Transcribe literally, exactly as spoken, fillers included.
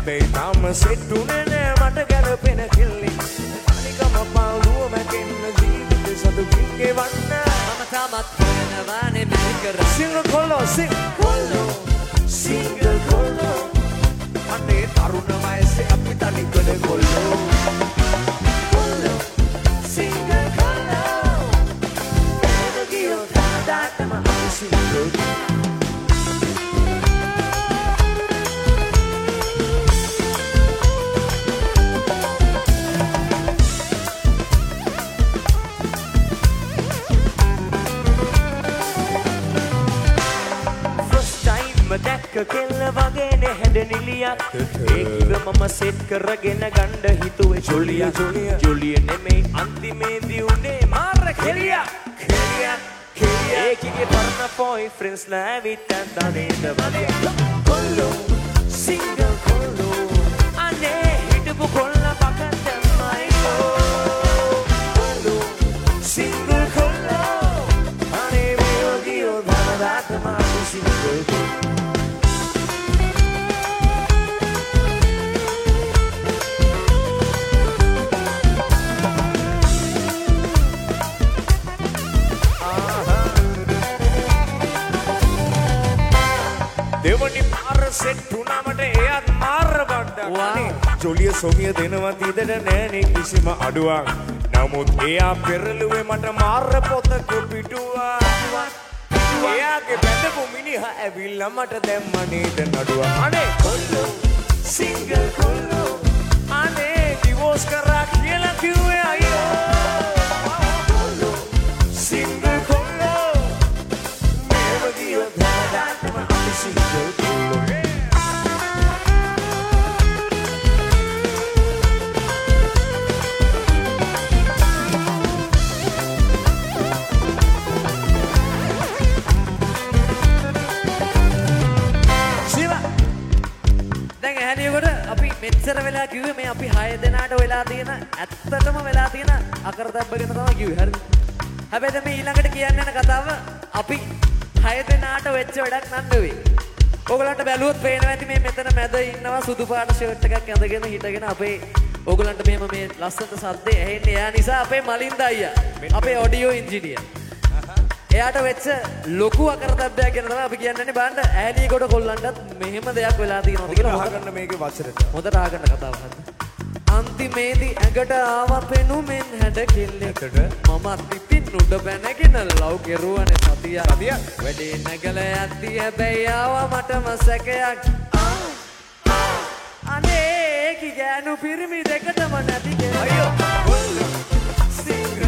හැබැයි තාම සෙට්ටුනේ නෑ මට ගැලපෙන කෙල්ලෙක් අනිකම පාළුව මැකෙන්න ජීවිතේ සතුටින් ගෙවන්න මම තාමත් වෙනවානේ මේක සිංගල් කොල්ලෝ සිං කොල්ලෝ සිංගල් කොල්ලෝ අනේ තරුණ වයසේ අපි තනිකඩ කොල්ලෝ කොල්ලෝ සිංගල් කොල්ලෝ එන ගියෝ තාදාටම අපි සිංගල් දැක්ක කෙල්ල වගේනේ හැඩ නිලියක් ඒකිව මම සෙට් කරගෙන ගණ්ඩ හිතුවේ ජොලිය ජොලිය නෙමෙයි අන්තිමේදී උනේ මාර කෙලියක් කෙලියක් කෙලියක් ඒකිගේ පරණ බොයිෆ්‍රෙන්ඩ්ස් නැවිත් ඇන්දනේද වගේ කොල්ලෝ සිංගල් කොල්ලෝ අනේ හිටපු කොල්ල බකටමයි කොල්ලෝ සිංගල් කොල්ලෝ අනේ මේ ගියෝ දාදාටම සිංගල් දෙවනි පාර සෙට් වුණාමට එයත් මාර බණ්ඩා ජොලිය සොමිය දෙනවා තියදට නෑනේ කිසිම අඩුවක් නමුත් එයා පෙරළුවේ මට මාර පොතක පිටුවක් එයාගේ බැඳපු මිනිහා ඇවිල්ලා මට දැම්ම නේද නඩුවක් අනේ කොල්ලෝ සිංගල් කොල්ලෝ අනේ ඩිවෝස් කරා කියලා කිව්වේ අයියෝ කොල්ලෝ සිංගල් කොල්ලෝ මේව ගියෝ දාදාටම අපි සිංගල් කොල්ලෝ මෙච්චර වෙලා කිව්වේ මේ අපි හය දෙනාට වෙලා තියෙන ඇත්තටම වෙලා තියෙන අකරතැබ්බ ගැන තමයි කිව්වේ හරිද? හැබැයි දැන් මේ ඊළඟට කියන්න යන කතාව අපි හය දෙනාට වෙච්ච වැඩක් නන් නෙවෙයි. ඕගලන්ට බැලුවොත් පේනවා ඇති මේ මෙතන මැද ඉන්නවා සුදු පාට ෂර්ට් එකක් ඇඳගෙන හිටගෙන අපේ ඕගලන්ට මෙහෙම මේ ලස්සනට සද්දේ ඇහෙන්නේ එයා නිසා අපේ මලින්ද අයියා අපේ ඔඩියෝ ඉංජිනේර්. එයාට වෙච්ච ලොකු අකරතැබ්බයක් ගැන තමයි අපි කියන්නේ බලන්න ඈලිය කොට කොල්ලන්ටත් මෙහෙම දෙයක් වෙලා තියෙනවද කියලා අහගන්න මේකේ වචරට. හොඳට අහගන්න කතාව හරිද? අන්තිමේදී ඇඟට ආව පෙනුමෙන් හැඩ කෙල්ලෙකට මම පිටින් උඩ බැනගෙන ලව් කෙරුවනේ සතිය. සතිය වැඩේ නැගල යද්දි හැබැයි ආවා මටම සැකයක්. අනේ කි ගෑනු පිරිමි දෙකටම නැති කෙනා. අයියෝ කොල්ලෝ සිංගල්